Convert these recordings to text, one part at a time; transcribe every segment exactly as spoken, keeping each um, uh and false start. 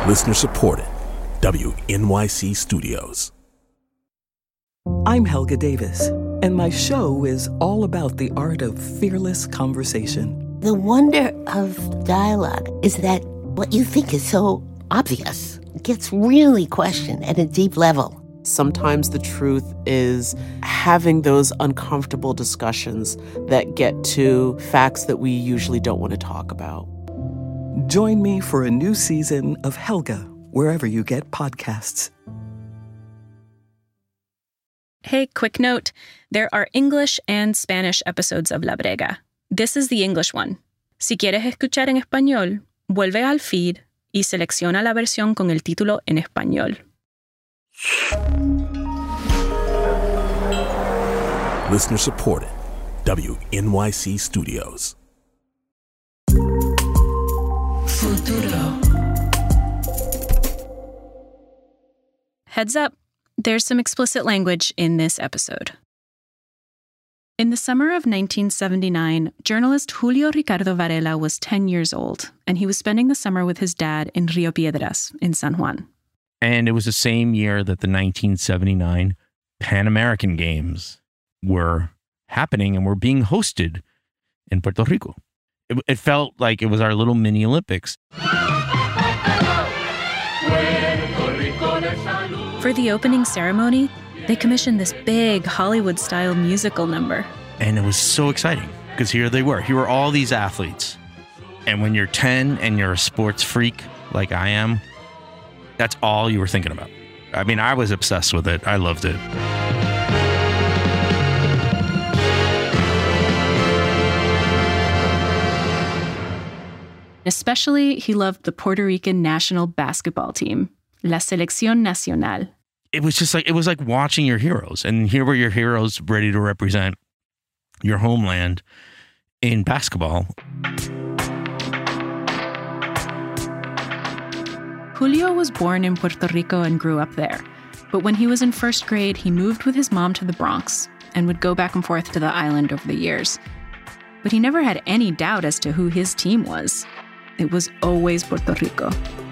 Listener supported. W N Y C Studios. I'm Helga Davis, and my show is all about the art of fearless conversation. The wonder of dialogue is that what you think is so obvious gets really questioned at a deep level. Sometimes the truth is having those uncomfortable discussions that get to facts that we usually don't want to talk about. Join me for a new season of Helga, wherever you get podcasts. Hey, quick note. There are English and Spanish episodes of La Brega. This is the English one. Si quieres escuchar en español, vuelve al feed y selecciona la versión con el título en español. Listener supported. W N Y C Studios. Futuro. Heads up, there's some explicit language in this episode. In the summer of nineteen seventy-nine, journalist Julio Ricardo Varela was ten years old, and he was spending the summer with his dad in Rio Piedras in San Juan. And it was the same year that the nineteen seventy-nine Pan American Games were happening and were being hosted in Puerto Rico. It, it felt like it was our little mini Olympics. For the opening ceremony, they commissioned this big Hollywood-style musical number. And it was so exciting because here they were. Here were all these athletes. And when you're ten and you're a sports freak like I am, that's all you were thinking about. I mean, I was obsessed with it. I loved it. Especially, he loved the Puerto Rican national basketball team, La Selección Nacional. It was just like, it was like watching your heroes. And here were your heroes ready to represent your homeland in basketball. Julio was born in Puerto Rico and grew up there. But when he was in first grade, he moved with his mom to the Bronx and would go back and forth to the island over the years. But he never had any doubt as to who his team was. It was always Puerto Rico.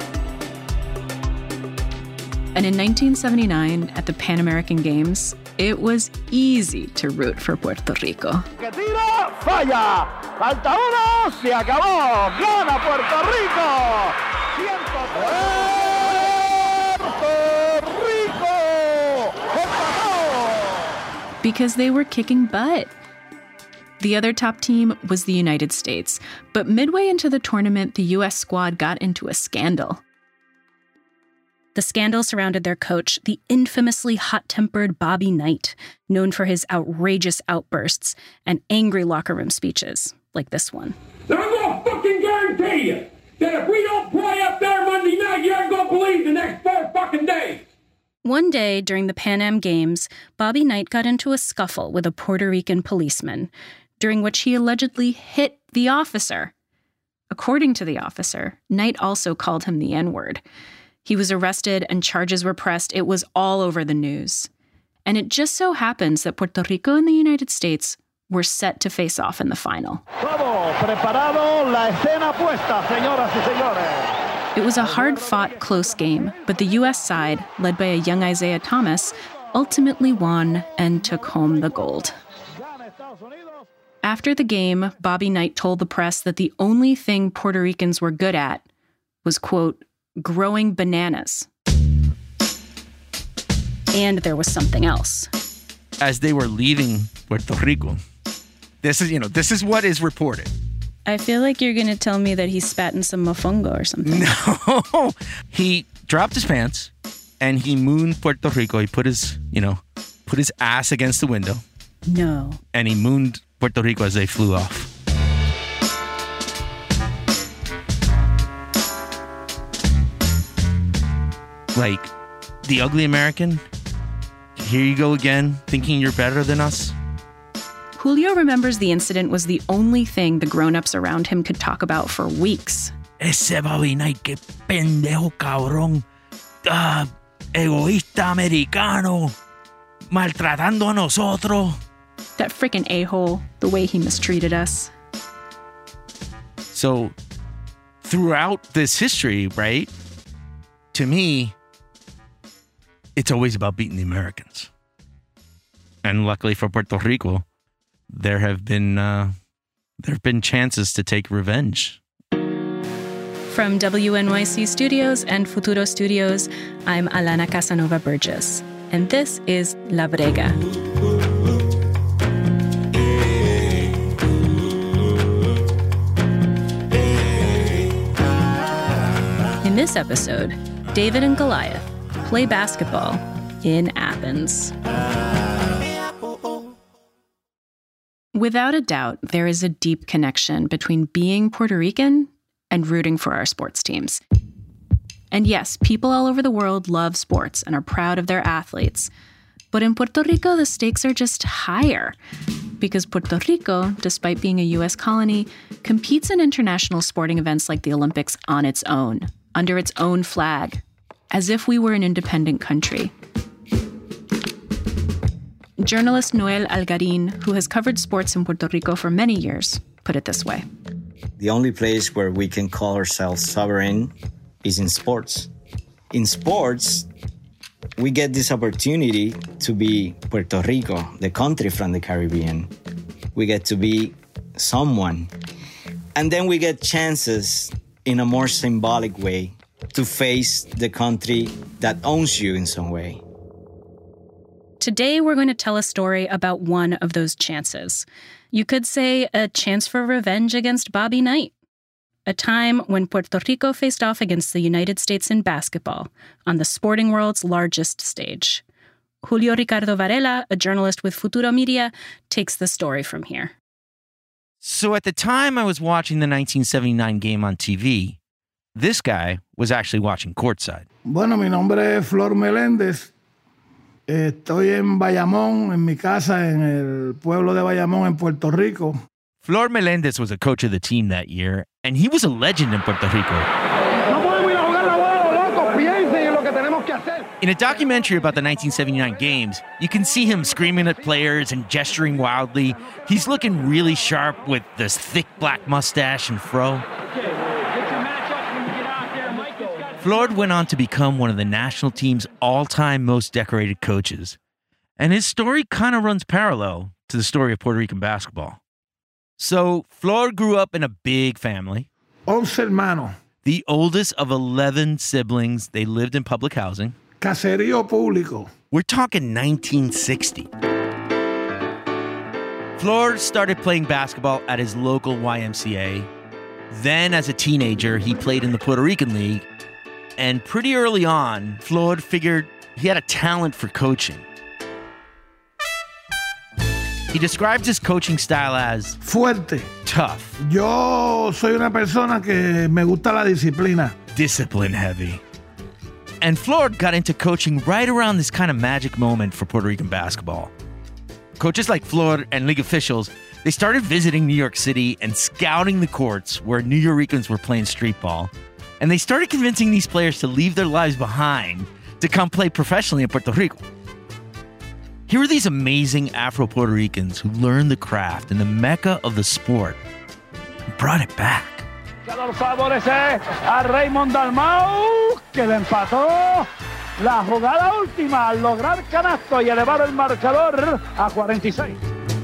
And in nineteen seventy-nine, at the Pan American Games, it was easy to root for Puerto Rico. Que tira, falla. Falta uno, se acabó. Gana Puerto Rico. Puerto Rico. Empató. Because they were kicking butt. The other top team was the United States, but midway into the tournament, the U S squad got into a scandal. The scandal surrounded their coach, the infamously hot-tempered Bobby Knight, known for his outrageous outbursts and angry locker room speeches, like this one. I'm going to fucking guarantee you that if we don't play up there Monday night, you ain't going to believe the next four fucking days. One day during the Pan Am Games, Bobby Knight got into a scuffle with a Puerto Rican policeman, during which he allegedly hit the officer. According to the officer, Knight also called him the N-word. He was arrested and charges were pressed. It was all over the news. And it just so happens that Puerto Rico and the United States were set to face off in the final. Todo preparado, la escena puesta, señoras y señores. It was a hard-fought, close game, but the U S side, led by a young Isaiah Thomas, ultimately won and took home the gold. After the game, Bobby Knight told the press that the only thing Puerto Ricans were good at was, quote, growing bananas. And there was something else. As they were leaving Puerto Rico, this is, you know, this is what is reported. I feel like you're going to tell me that he spat in some mofongo or something. No. He dropped his pants and he mooned Puerto Rico. He put his, you know, put his ass against the window. No. And he mooned Puerto Rico as they flew off. Like, the ugly American, here you go again, thinking you're better than us. Julio remembers the incident was the only thing the grown-ups around him could talk about for weeks. Ese Bobby Knight, que pendejo cabrón. Uh, egoísta americano. Maltratando a nosotros. That frickin' a-hole, the way he mistreated us. So, throughout this history, right, to me, it's always about beating the Americans. And luckily for Puerto Rico, there have been uh, there have been chances to take revenge. From W N Y C Studios and Futuro Studios, I'm Alana Casanova Burgess, and this is La Brega. In this episode, David and Goliath play basketball in Athens. Without a doubt, there is a deep connection between being Puerto Rican and rooting for our sports teams. And yes, people all over the world love sports and are proud of their athletes. But in Puerto Rico, the stakes are just higher. Because Puerto Rico, despite being a U S colony, competes in international sporting events like the Olympics on its own, under its own flag, as if we were an independent country. Journalist Noel Algarin, who has covered sports in Puerto Rico for many years, put it this way. The only place where we can call ourselves sovereign is in sports. In sports, we get this opportunity to be Puerto Rico, the country from the Caribbean. We get to be someone. And then we get chances in a more symbolic way to face the country that owns you in some way. Today, we're going to tell a story about one of those chances. You could say a chance for revenge against Bobby Knight. A time when Puerto Rico faced off against the United States in basketball on the sporting world's largest stage. Julio Ricardo Varela, a journalist with Futuro Media, takes the story from here. So at the time I was watching the nineteen seventy-nine game on T V, this guy was actually watching courtside. Bueno, mi nombre es Flor Meléndez. Estoy en Bayamón, en mi casa, en el pueblo de Bayamón, en Puerto Rico. Flor Meléndez was a coach of the team that year, and he was a legend in Puerto Rico. No podemos ir a jugar la bola, locos. Piensen en lo que tenemos que hacer. In a documentary about the nineteen seventy-nine games, you can see him screaming at players and gesturing wildly. He's looking really sharp with this thick black mustache and fro. Flor went on to become one of the national team's all-time most decorated coaches. And his story kind of runs parallel to the story of Puerto Rican basketball. So, Flor grew up in a big family. Once hermanos. The oldest of eleven siblings. They lived in public housing. Caserío público. We're talking nineteen sixty. Flor started playing basketball at his local Y M C A. Then, as a teenager, he played in the Puerto Rican League. And pretty early on, Flor figured he had a talent for coaching. He described his coaching style as fuerte, tough. Yo soy una persona que me gusta la disciplina. Discipline heavy. And Flor got into coaching right around this kind of magic moment for Puerto Rican basketball. Coaches like Flor and league officials, they started visiting New York City and scouting the courts where New Yorkers were playing street ball. And they started convincing these players to leave their lives behind to come play professionally in Puerto Rico. Here are these amazing Afro-Puerto Ricans who learned the craft in the mecca of the sport and brought it back. Calor favorece a Raymond Dalmau, que le empató la jugada última al lograr canasto y elevar el marcador a cuarenta y seis.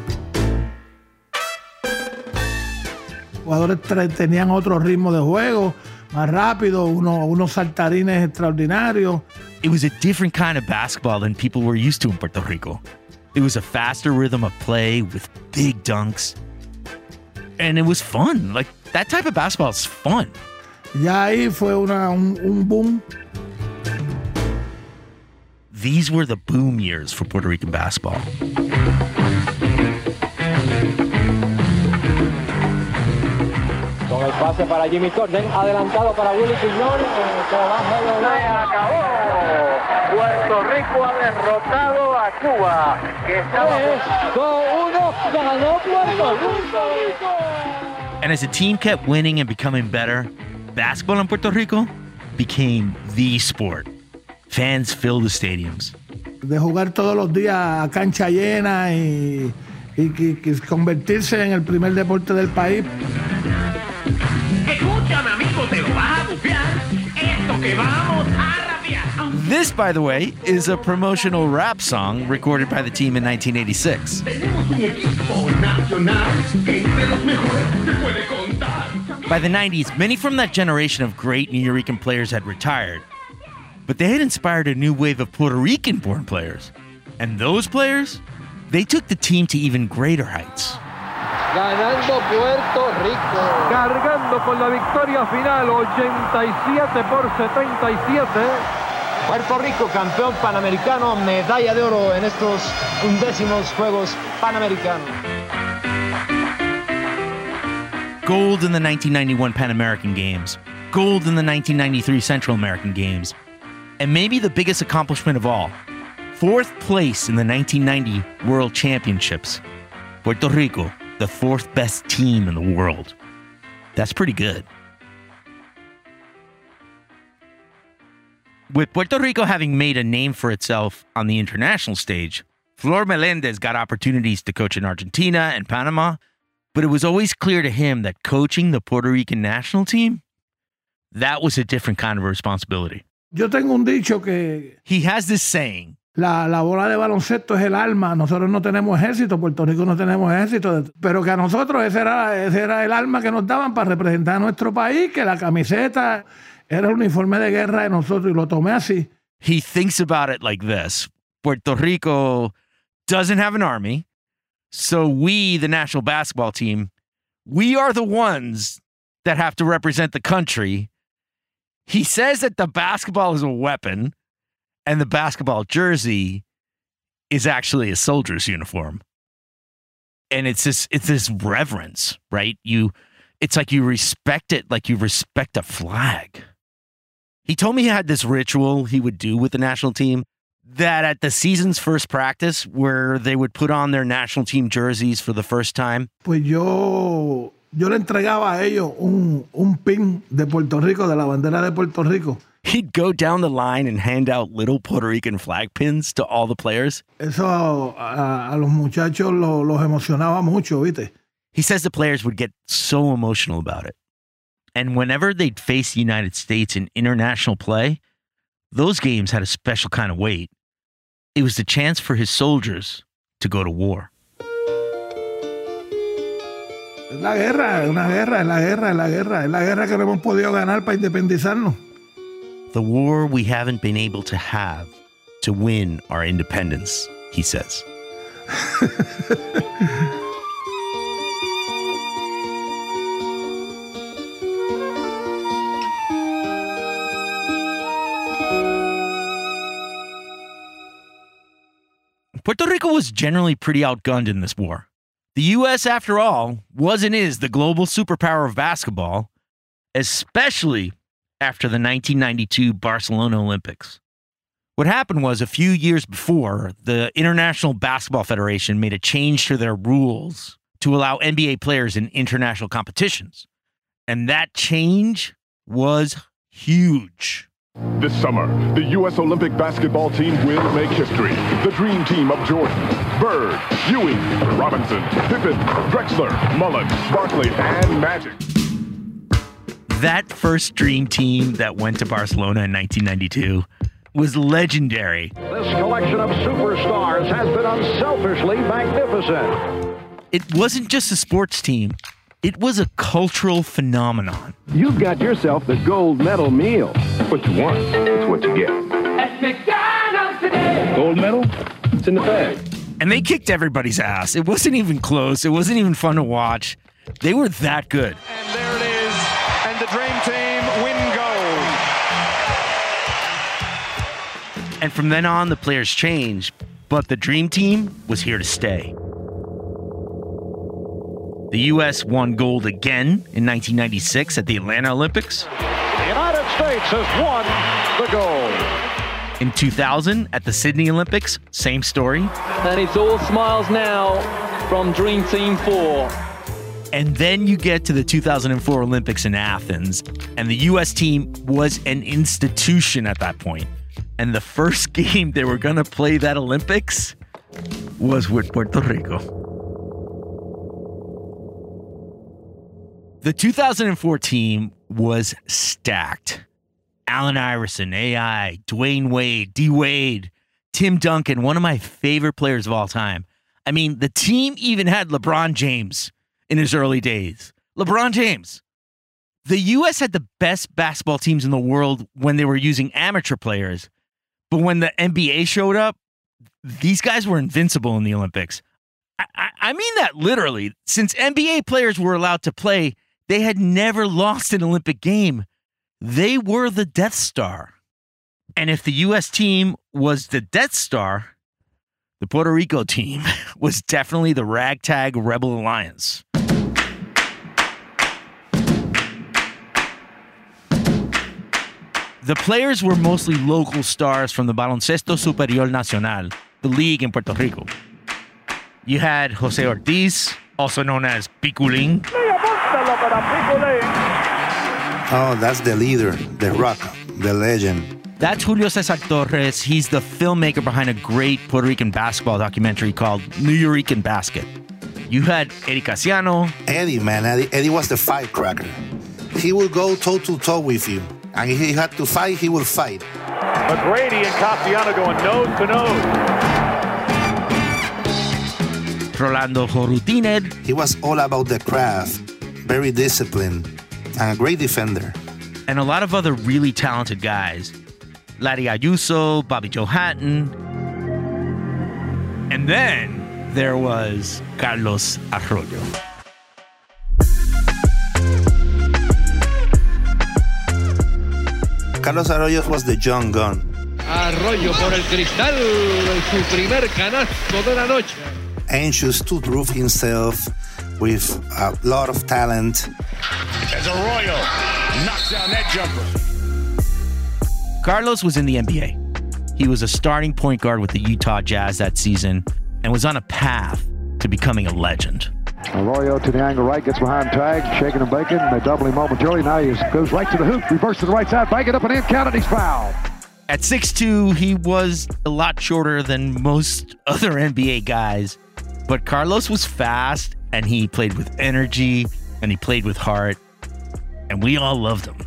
Jugadores tenían otro ritmo de juego. Más rápido, uno, unos saltarines extraordinarios. It was a different kind of basketball than people were used to in Puerto Rico. It was a faster rhythm of play with big dunks. And it was fun. Like, that type of basketball is fun. Ya ahí fue una, un, un boom. These were the boom years for Puerto Rican basketball. Con el pase para Jimmy Corden, adelantado para Willy Quiñón, que baja el Se acabó. Puerto Rico ha derrotado a Cuba, que estaba tres, dos, uno, ganó Puerto Rico. And as the team kept winning and becoming better, basketball in Puerto Rico became the sport. Fans filled the stadiums. De jugar todos los días a cancha llena y, y, y, y convertirse en el primer deporte del país. Escúchame, amigo, te lo vas a bufiar. Esto que vamos a This, by the way, is a promotional rap song recorded by the team in nineteen eighty-six. By the nineties, many from that generation of great New Rican players had retired, but they had inspired a new wave of Puerto Rican-born players. And those players, they took the team to even greater heights. Ganando Puerto Rico. Cargando con la victoria final, ochenta y siete por setenta y siete. Puerto Rico, campeón panamericano, medalla de oro en estos undécimos Juegos Panamericanos. Gold in the nineteen ninety-one Pan American Games, gold in the nineteen ninety-three Central American Games, and maybe the biggest accomplishment of all, fourth place in the nineteen ninety World Championships. Puerto Rico, the fourth best team in the world. That's pretty good. With Puerto Rico having made a name for itself on the international stage, Flor Melendez got opportunities to coach in Argentina and Panama, but it was always clear to him that coaching the Puerto Rican national team, that was a different kind of responsibility. Yo tengo un dicho que He has this saying, La, la bola de baloncesto es el alma. Nosotros no tenemos ejército, Puerto Rico no tenemos ejército, pero que a nosotros ese era, ese era el alma que nos daban para representar a nuestro país, que la camiseta era el uniforme de guerra de nosotros, y lo tomé así. He thinks about it like this. Puerto Rico doesn't have an army, so we, the national basketball team, we are the ones that have to represent the country. He says that the basketball is a weapon, and the basketball jersey is actually a soldier's uniform. And it's this, it's this reverence, right? You, it's like you respect it like you respect a flag. He told me he had this ritual he would do with the national team, that at the season's first practice, where they would put on their national team jerseys for the first time. Pues yo, yo le entregaba a ellos un, un pin de Puerto Rico, de la bandera de Puerto Rico. He'd go down the line and hand out little Puerto Rican flag pins to all the players. Eso a, a los muchachos lo, los emocionaba mucho, ¿viste? He says the players would get so emotional about it. And whenever they'd face the United States in international play, those games had a special kind of weight. It was the chance for his soldiers to go to war. Es la guerra, es una guerra, es la guerra, es la guerra. Es la guerra que no hemos podido ganar para independizarnos. The war we haven't been able to have to win our independence, he says. Puerto Rico was generally pretty outgunned in this war. The U S, after all, was and is the global superpower of basketball, especially after the nineteen ninety-two Barcelona Olympics. What happened was, a few years before, the International Basketball Federation made a change to their rules to allow N B A players in international competitions. And that change was huge. This summer, the U S Olympic basketball team will make history. The dream team of Jordan, Bird, Ewing, Robinson, Pippen, Drexler, Mullen, Barkley, and Magic. That first dream team that went to Barcelona in nineteen ninety-two was legendary. This collection of superstars has been unselfishly magnificent. It wasn't just a sports team. It was a cultural phenomenon. You've got yourself the gold medal meal. What you want, it's what you get. At McDonald's today. Gold medal? It's in the bag. And they kicked everybody's ass. It wasn't even close. It wasn't even fun to watch. They were that good. And there it is. And the Dream Team win gold. And from then on, the players changed, but the Dream Team was here to stay. The U S won gold again in nineteen ninety-six at the Atlanta Olympics. The United States has won the gold. In two thousand, at the Sydney Olympics, same story. And it's all smiles now from Dream Team four. And then you get to the two thousand four Olympics in Athens, and the U S team was an institution at that point. And the first game they were going to play that Olympics was with Puerto Rico. The two thousand four team was stacked. Allen Iverson, A I, Dwayne Wade, D. Wade, Tim Duncan, one of my favorite players of all time. I mean, the team even had LeBron James in his early days. LeBron James. The U S had the best basketball teams in the world when they were using amateur players. But when the N B A showed up, these guys were invincible in the Olympics. I, I, I mean that literally. Since N B A players were allowed to play, they had never lost an Olympic game. They were the Death Star. And if the U S team was the Death Star, the Puerto Rico team was definitely the ragtag Rebel Alliance. The players were mostly local stars from the Baloncesto Superior Nacional, the league in Puerto Rico. You had Jose Ortiz, also known as Piculín. Oh, that's the leader, the rock, the legend. That's Julio Cesar Torres. He's the filmmaker behind a great Puerto Rican basketball documentary called Nuyorican Basket. You had Eddie Casiano. Eddie, man, Eddie, Eddie was the firecracker. He will go toe-to-toe with you. And if he had to fight, he will fight. McGrady and Casiano going nose to nose. Rolando Jorutínez. He was all about the craft, very disciplined, and a great defender. And a lot of other really talented guys. Larry Ayuso, Bobby Joe Hatton. And then there was Carlos Arroyo. Carlos Arroyo was the young gun. Arroyo por el cristal, su primer canasto de la noche. Anxious to prove himself with a lot of talent. As Arroyo knocks down that jumper. Carlos was in the N B A. He was a starting point guard with the Utah Jazz that season and was on a path to becoming a legend. Arroyo to the angle right, gets behind tag, shaking and baking. They double him momentarily. Now he goes right to the hoop, reverse to the right side, bang it up and in, count it, he's fouled. At six two, he was a lot shorter than most other N B A guys. But Carlos was fast, and he played with energy, and he played with heart, and we all loved him.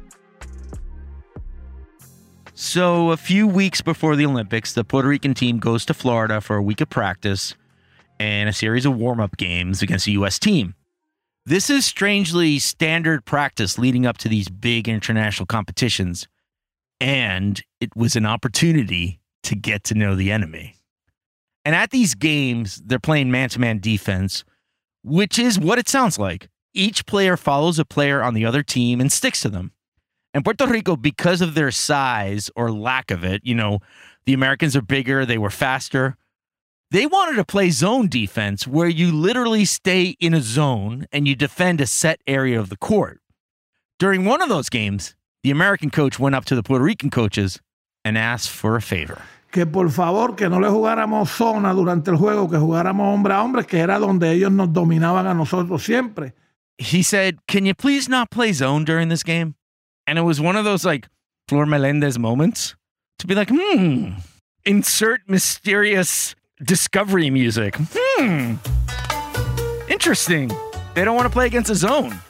So a few weeks before the Olympics, the Puerto Rican team goes to Florida for a week of practice and a series of warm-up games against the U S team. This is strangely standard practice leading up to these big international competitions, and it was an opportunity to get to know the enemy. And at these games, they're playing man-to-man defense, which is what it sounds like. Each player follows a player on the other team and sticks to them. And Puerto Rico, because of their size or lack of it, you know, the Americans are bigger, they were faster. They wanted to play zone defense where you literally stay in a zone and you defend a set area of the court. During one of those games, the American coach went up to the Puerto Rican coaches and asked for a favor. Que por favor, que no le jugáramos zona durante el juego, que jugáramos hombre a hombre, que era donde ellos nos dominaban a nosotros siempre. He said, can you please not play zone during this game? And it was one of those like Flor Melendez moments to be like, hmm, insert mysterious discovery music. Hmm, interesting. They don't want to play against a zone.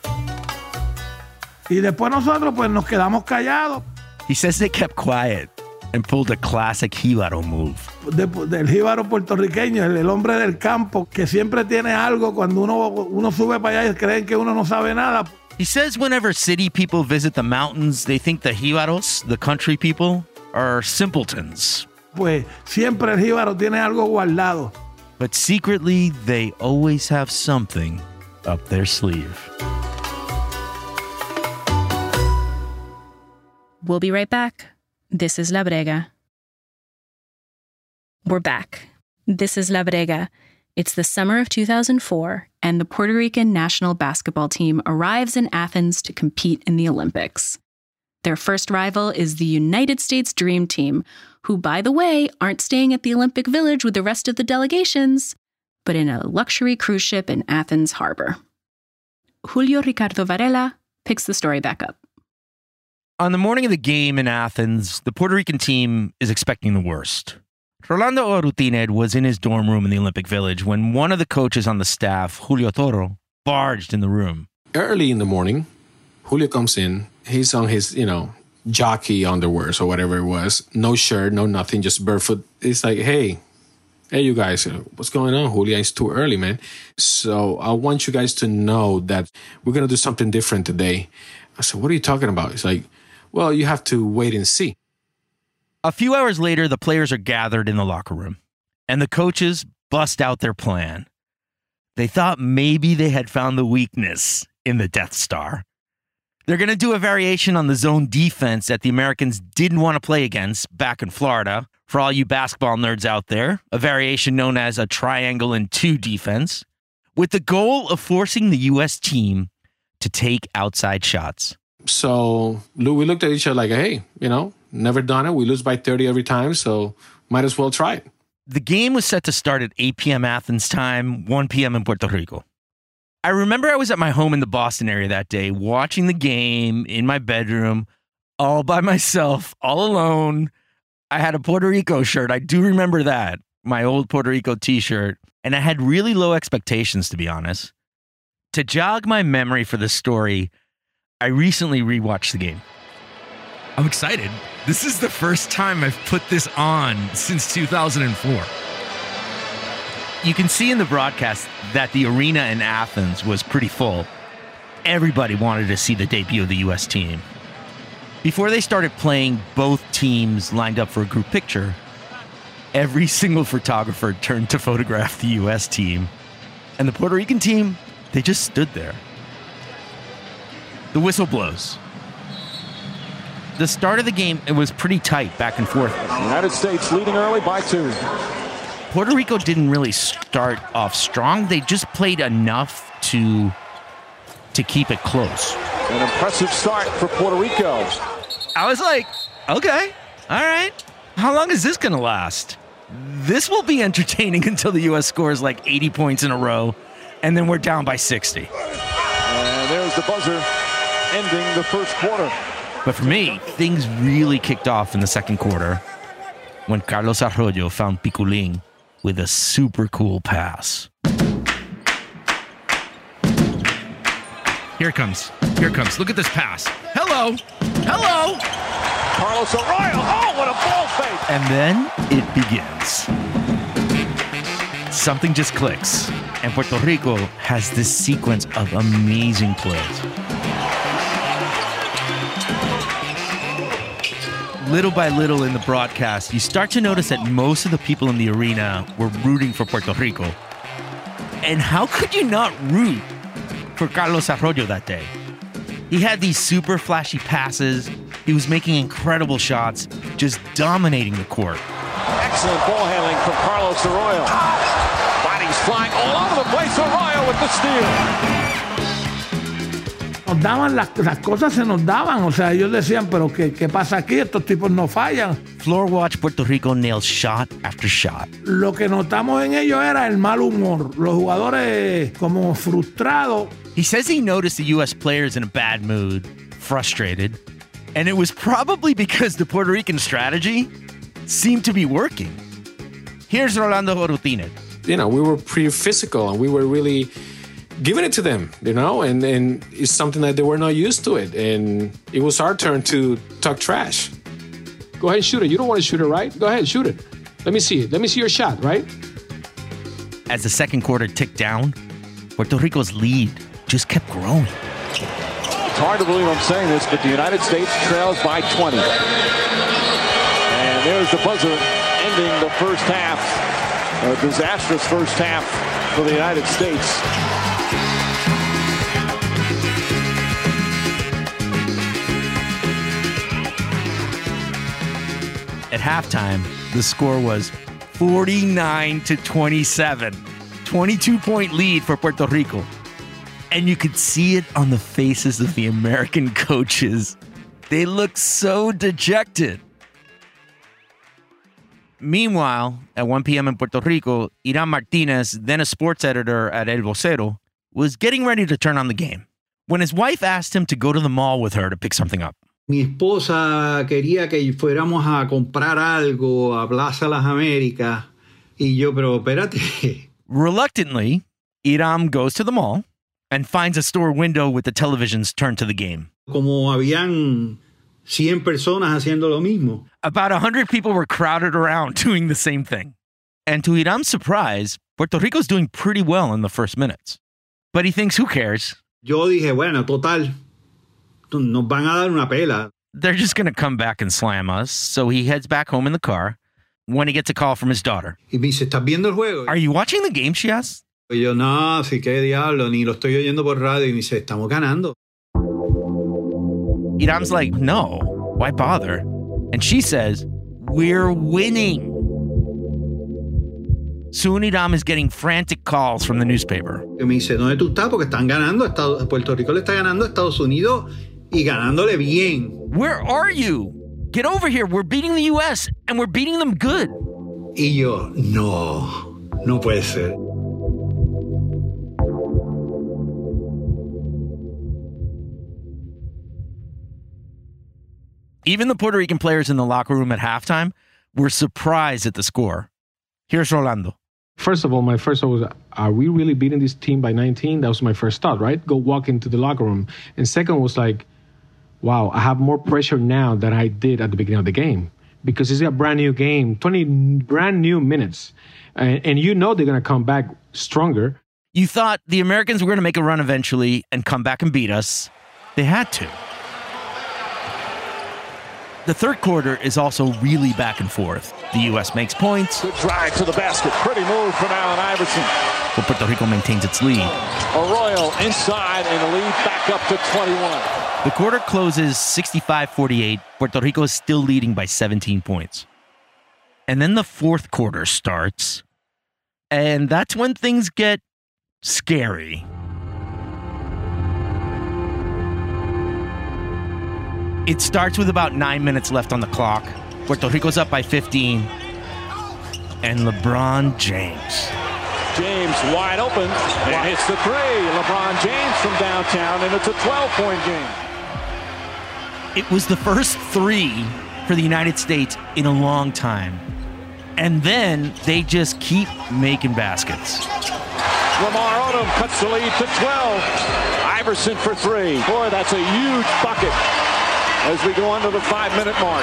Y después nosotros pues nos quedamos callados. He says they kept quiet and pulled a classic jíbaro move. De, del jíbaro puertorriqueño, el, el hombre del campo, que siempre tiene algo cuando uno, uno sube para allá y creen que uno no sabe nada. He says whenever city people visit the mountains, they think the jíbaros, the country people, are simpletons. Pues siempre el jíbaro tiene algo guardado. But secretly, they always have something up their sleeve. We'll be right back. This is La Brega. We're back. This is La Brega. It's the summer of two thousand four, and the Puerto Rican national basketball team arrives in Athens to compete in the Olympics. Their first rival is the United States Dream Team, who, by the way, aren't staying at the Olympic Village with the rest of the delegations, but in a luxury cruise ship in Athens harbor. Julio Ricardo Varela picks the story back up. On the morning of the game in Athens, the Puerto Rican team is expecting the worst. Rolando Jorutínez was in his dorm room in the Olympic Village when one of the coaches on the staff, Julio Toro, barged in the room. Early in the morning, Julio comes in. He's on his, you know, jockey underwears or whatever it was. No shirt, no nothing, just barefoot. It's like, hey, hey, you guys, what's going on, Julia? It's too early, man. So I want you guys to know that we're going to do something different today. I said, what are you talking about? It's like, well, you have to wait and see. A few hours later, the players are gathered in the locker room, and the coaches bust out their plan. They thought maybe they had found the weakness in the Death Star. They're going to do a variation on the zone defense that the Americans didn't want to play against back in Florida. For all you basketball nerds out there, a variation known as a triangle and two defense, with the goal of forcing the U S team to take outside shots. So we looked at each other like, hey, you know, never done it. We lose by thirty every time, so might as well try it. The game was set to start at eight p.m. Athens time, one p.m. in Puerto Rico. I remember I was at my home in the Boston area that day, watching the game in my bedroom, all by myself, all alone. I had a Puerto Rico shirt. I do remember that, my old Puerto Rico t-shirt. And I had really low expectations, to be honest. To jog my memory for the story, I recently rewatched the game. I'm excited. This is the first time I've put this on since two thousand four. You can see in the broadcast that the arena in Athens was pretty full. Everybody wanted to see the debut of the U S team. Before they started playing, both teams lined up for a group picture. Every single photographer turned to photograph the U S team. And the Puerto Rican team, they just stood there. The whistle blows. The start of the game, it was pretty tight, back and forth. United States leading early by two. Puerto Rico didn't really start off strong. They just played enough to, to keep it close. An impressive start for Puerto Rico. I was like, okay, all right. How long is this going to last? This will be entertaining until the U S scores like eighty points in a row, and then we're down by sixty. And there's the buzzer ending the first quarter. But for me, things really kicked off in the second quarter when Carlos Arroyo found Piculín with a super cool pass. Here it comes. Here it comes. Look at this pass. Hello. Hello. Carlos Arroyo. Oh, what a ball fake. And then it begins. Something just clicks. And Puerto Rico has this sequence of amazing plays. Little by little in the broadcast, you start to notice that most of the people in the arena were rooting for Puerto Rico. And how could you not root for Carlos Arroyo that day? He had these super flashy passes. He was making incredible shots, just dominating the court. Excellent ball handling from Carlos Arroyo. Bodies flying all over the place. Arroyo with the steal. Nos daban las, las cosas, se nos daban. O sea, ellos decían, pero ¿qué, qué pasa aquí? Estos tipos no fallan. Floor watch Puerto Rico nails shot after shot. Lo que notamos en ellos era el mal humor. Los jugadores como frustrados. He says he noticed the U S players in a bad mood, frustrated. And it was probably because the Puerto Rican strategy seemed to be working. Here's Rolando Urrutina. You know, we were pretty physical and we were really giving it to them, you know, and, and it's something that they were not used to it. And it was our turn to talk trash. Go ahead and shoot it. You don't want to shoot it, right? Go ahead, shoot it. Let me see it. Let me see your shot, right? As the second quarter ticked down, Puerto Rico's lead just kept growing. It's hard to believe I'm saying this, but the United States trails by twenty. And there's the buzzer ending the first half. A disastrous first half for the United States. At halftime, the score was forty-nine to twenty-seven. twenty-two point lead for Puerto Rico. And you could see it on the faces of the American coaches. They looked so dejected. Meanwhile, at one p.m. in Puerto Rico, Iram Martinez, then a sports editor at El Vocero, was getting ready to turn on the game when his wife asked him to go to the mall with her to pick something up. Mi esposa quería que fuéramos a comprar algo a Plaza Las Américas. Y yo, pero espérate. Reluctantly, Iram goes to the mall and finds a store window with the televisions turned to the game. Como habían cien personas haciendo lo mismo. About one hundred people were crowded around doing the same thing. And to Hiram's surprise, Puerto Rico's doing pretty well in the first minutes. But he thinks, who cares? Yo dije, bueno, total, nos van a dar una pela. They're just going to come back and slam us. So he heads back home in the car when he gets a call from his daughter. Y me dice, ¿estás viendo el juego? Are you watching the game, she asks? Y yo, no, sí, qué diablo, ni lo estoy oyendo por radio. Y me dice, estamos ganando. Hiram's like, no, why bother? And she says, we're winning. Soon Hiram is getting frantic calls from the newspaper. Y me dice, ¿dónde tú estás? Porque están ganando. Estados, Puerto Rico le está ganando a Estados Unidos y ganándole bien. Where are you? Get over here. We're beating the U S and we're beating them good. Y yo, no, no puede ser. Even the Puerto Rican players in the locker room at halftime were surprised at the score. Here's Rolando. First of all, my first thought was, are we really beating this team by nineteen? That was my first thought, right? Go walk into the locker room. And second was like, wow, I have more pressure now than I did at the beginning of the game. Because it's a brand new game, twenty brand new minutes. And, and you know they're going to come back stronger. You thought the Americans were going to make a run eventually and come back and beat us. They had to. The third quarter is also really back and forth. The U S makes points. Good drive to the basket. Pretty move from Allen Iverson. But Puerto Rico maintains its lead. Arroyo inside and the lead back up to twenty-one. The quarter closes sixty-five forty-eight. Puerto Rico is still leading by seventeen points. And then the fourth quarter starts. And that's when things get scary. It starts with about nine minutes left on the clock. Puerto Rico's up by fifteen. And LeBron James. James wide open and hits the three. LeBron James from downtown, and it's a twelve-point game. It was the first three for the United States in a long time. And then they just keep making baskets. Lamar Odom cuts the lead to twelve. Iverson for three. Boy, that's a huge bucket as we go under the five-minute mark.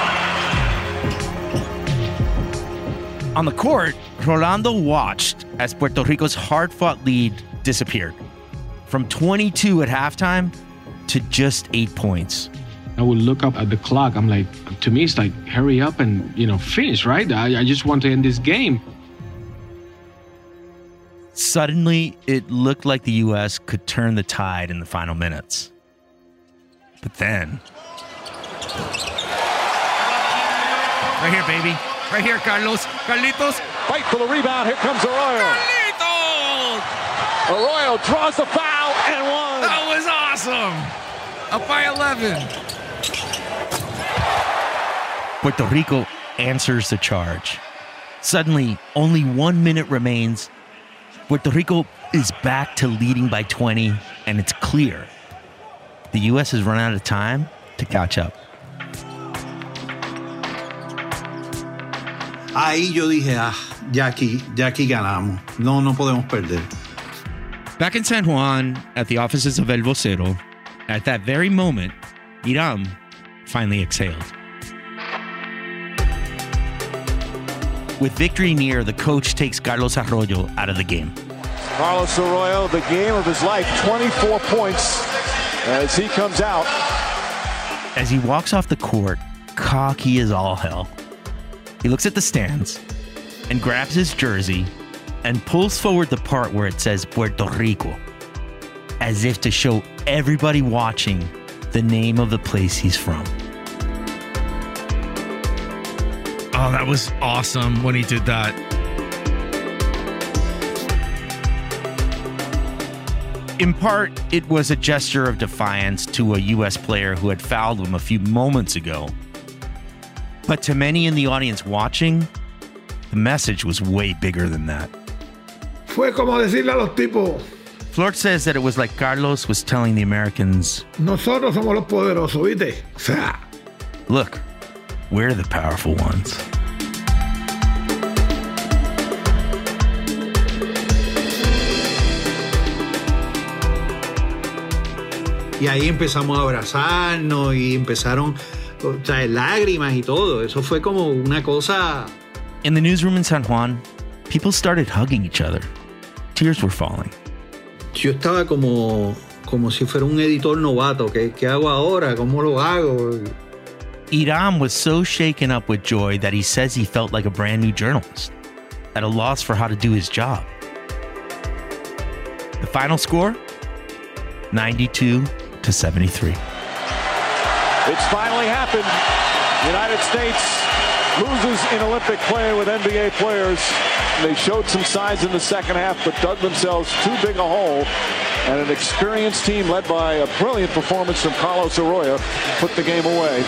On the court, Rolando watched as Puerto Rico's hard-fought lead disappeared. From twenty-two at halftime to just eight points. I would look up at the clock. I'm like, to me, it's like, hurry up and, you know, finish, right? I, I just want to end this game. Suddenly, it looked like the U S could turn the tide in the final minutes. But then... Right here, baby. Right here, Carlos. Carlitos. Fight for the rebound. Here comes Arroyo. Carlitos! Arroyo draws the foul and one. That was awesome. Up by eleven. Puerto Rico answers the charge. Suddenly, only one minute remains. Puerto Rico is back to leading by twenty, and it's clear the U S has run out of time to catch up. Ahí yo dije, ah, ya aquí, ya aquí ganamos. No, no podemos perder. Back in San Juan, at the offices of El Vocero, at that very moment, Hiram finally exhaled. With victory near, the coach takes Carlos Arroyo out of the game. Carlos Arroyo, the game of his life, twenty-four points as he comes out. As he walks off the court, cocky as all hell. He looks at the stands and grabs his jersey and pulls forward the part where it says Puerto Rico, as if to show everybody watching the name of the place he's from. Oh, that was awesome when he did that. In part, it was a gesture of defiance to a U S player who had fouled him a few moments ago. But to many in the audience watching, the message was way bigger than that. Fue como decirle a los tipos. Flort says that it was like Carlos was telling the Americans, nosotros somos los poderosos, ¿viste? O sea, look, we're the powerful ones. Y ahí empezamos a abrazarnos y empezaron, o sea, lágrimas y todo. Eso fue como una cosa. In the newsroom in San Juan, people started hugging each other. Tears were falling. Yo estaba como, como si fuera un editor novato. ¿Qué, qué hago ahora? ¿Cómo lo hago? Hiram was so shaken up with joy that he says he felt like a brand new journalist, at a loss for how to do his job. The final score? ninety-two to seventy-three. It's finally happened. The United States loses in Olympic play with N B A players. They showed some signs in the second half, but dug themselves too big a hole. And an experienced team led by a brilliant performance from Carlos Arroyo put the game away.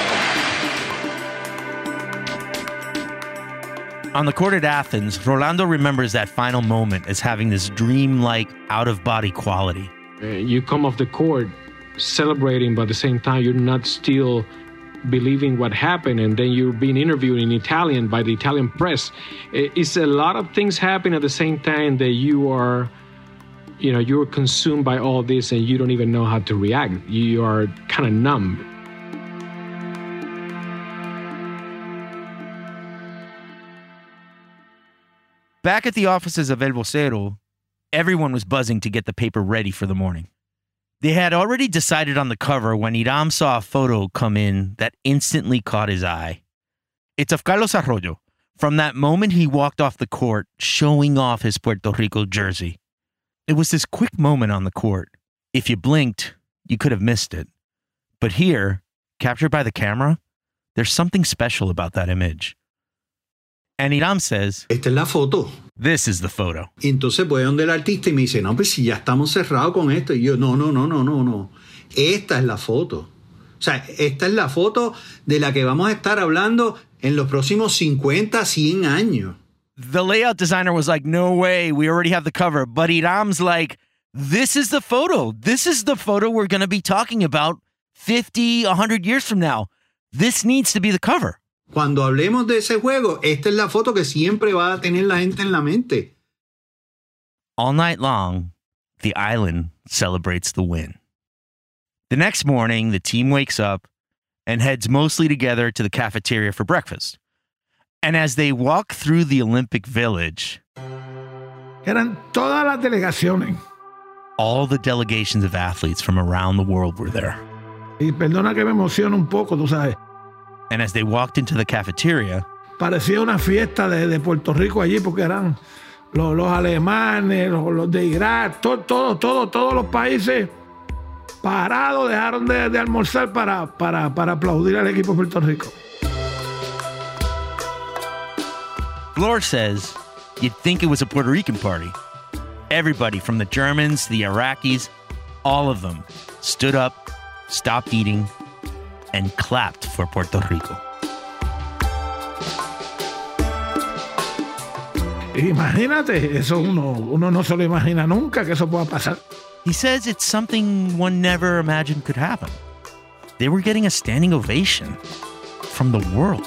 On the court at Athens, Rolando remembers that final moment as having this dreamlike, out-of-body quality. You come off the court celebrating, but at the same time, you're not still believing what happened, and then you're being interviewed in Italian by the Italian press. It's a lot of things happen at the same time that you are, you know, you're consumed by all this and you don't even know how to react. You are kind of numb. Back at the offices of El Vocero, everyone was buzzing to get the paper ready for the morning. They had already decided on the cover when Hiram saw a photo come in that instantly caught his eye. It's of Carlos Arroyo, from that moment he walked off the court, showing off his Puerto Rico jersey. It was this quick moment on the court. If you blinked, you could have missed it. But here, captured by the camera, there's something special about that image. And Hiram says, esta es la foto. This is the photo. Y entonces voy donde el artista y me dice, no, pues si ya estamos cerrados con esto. Y yo, no, no, no, no, no, no. Esta es la foto. O sea, esta es la foto de la que vamos a estar hablando en los próximos cincuenta, cien años. The layout designer was like, no way, we already have the cover. But Hiram's like, this is the photo. This is the photo we're going to be talking about fifty, one hundred years from now. This needs to be the cover. Cuando hablemos de ese juego, esta es la foto que siempre va a tener la gente en la mente. All night long, the island celebrates the win. The next morning, the team wakes up and heads mostly together to the cafeteria for breakfast. And as they walk through the Olympic Village, eran todas las delegaciones. All the delegations of athletes from around the world were there. Y perdona que me emocione un poco, tú sabes. And as they walked into the cafeteria, parecía una fiesta de, de Puerto Rico allí porque eran los, los alemanes, los, los de Irak, todo, todo, todo, todos los países parados dejaron de, de almorzar para, para, para aplaudir al equipo de Puerto Rico. Flor says you'd think it was a Puerto Rican party. Everybody from the Germans to the Iraqis, all of them stood up, stopped eating, and clapped for Puerto Rico. Imagínate, eso uno, uno no se lo imagina nunca que eso pueda pasar. He says it's something one never imagined could happen. They were getting a standing ovation from the world.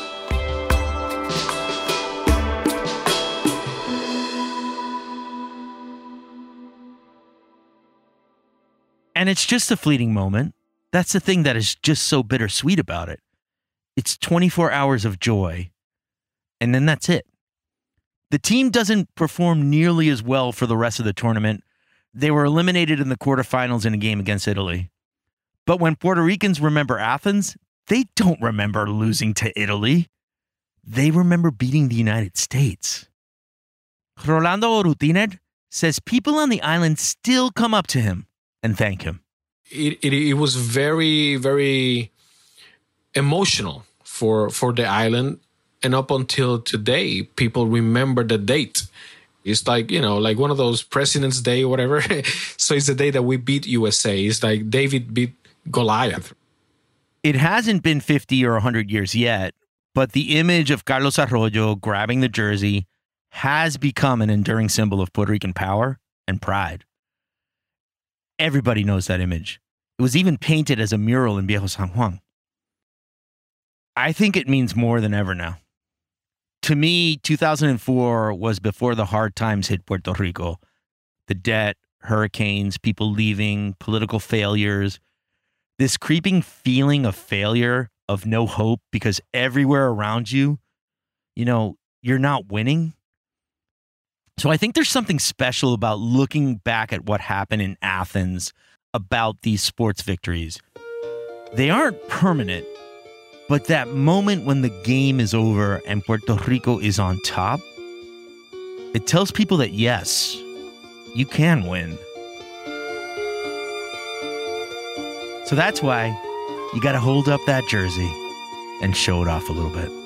And it's just a fleeting moment. That's the thing that is just so bittersweet about it. It's twenty-four hours of joy, and then that's it. The team doesn't perform nearly as well for the rest of the tournament. They were eliminated in the quarterfinals in a game against Italy. But when Puerto Ricans remember Athens, they don't remember losing to Italy. They remember beating the United States. Rolando Urutiner says people on the island still come up to him and thank him. It, it it was very, very emotional for for the island. And up until today, people remember the date. It's like, you know, like one of those President's Day or whatever. So it's the day that we beat U S A. It's like David beat Goliath. It hasn't been fifty or one hundred years yet, but the image of Carlos Arroyo grabbing the jersey has become an enduring symbol of Puerto Rican power and pride. Everybody knows that image. It was even painted as a mural in Viejo San Juan. I think it means more than ever now. To me, two thousand four was before the hard times hit Puerto Rico. The debt, hurricanes, people leaving, political failures, this creeping feeling of failure, of no hope, because everywhere around you, you know, you're not winning. So I think there's something special about looking back at what happened in Athens about these sports victories. They aren't permanent, but that moment when the game is over and Puerto Rico is on top, it tells people that, yes, you can win. So that's why you got to hold up that jersey and show it off a little bit.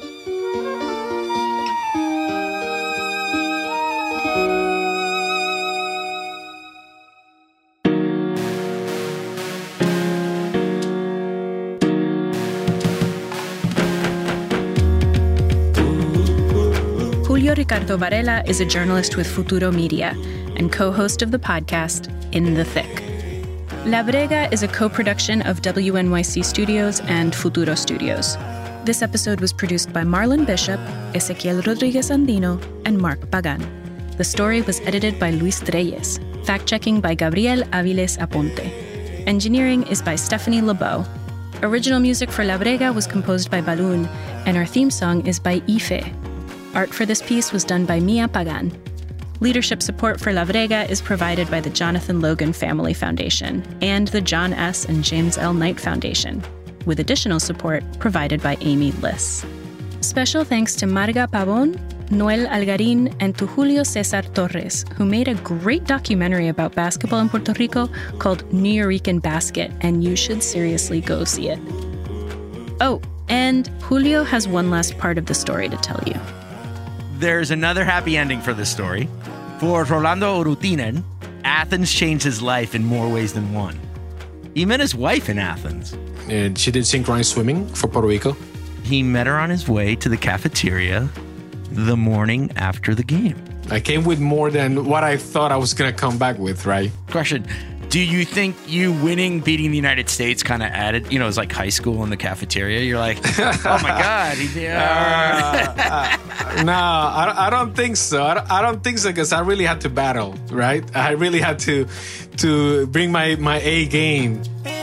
Julio Ricardo Varela is a journalist with Futuro Media and co-host of the podcast In the Thick. La Brega is a co-production of W N Y C Studios and Futuro Studios. This episode was produced by Marlon Bishop, Ezequiel Rodriguez Andino, and Mark Pagan. The story was edited by Luis Reyes, fact-checking by Gabriel Aviles Aponte. Engineering is by Stephanie LeBeau. Original music for La Brega was composed by Balloon, and our theme song is by Ife. Art for this piece was done by Mia Pagan. Leadership support for La Brega is provided by the Jonathan Logan Family Foundation and the John S. and James L. Knight Foundation, with additional support provided by Amy Liss. Special thanks to Marga Pavon, Noel Algarin, and to Julio Cesar Torres, who made a great documentary about basketball in Puerto Rico called Nuyorican Basket, and you should seriously go see it. Oh, and Julio has one last part of the story to tell you. There's another happy ending for this story. For Rolando Urutinen, Athens changed his life in more ways than one. He met his wife in Athens. And she did synchronized swimming for Puerto Rico. He met her on his way to the cafeteria the morning after the game. I came with more than what I thought I was going to come back with, right? Question. Do you think you winning, beating the United States kind of added, you know, it's like high school in the cafeteria? You're like, oh my God. He, uh, uh, no, I, I don't think so. I don't, I don't think so because I really had to battle, right? I really had to to bring my, my A game.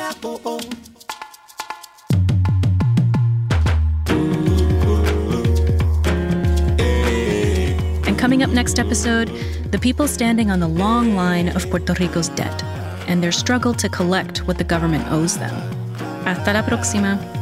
And coming up next episode, the people standing on the long line of Puerto Rico's debt and their struggle to collect what the government owes them. Hasta la próxima.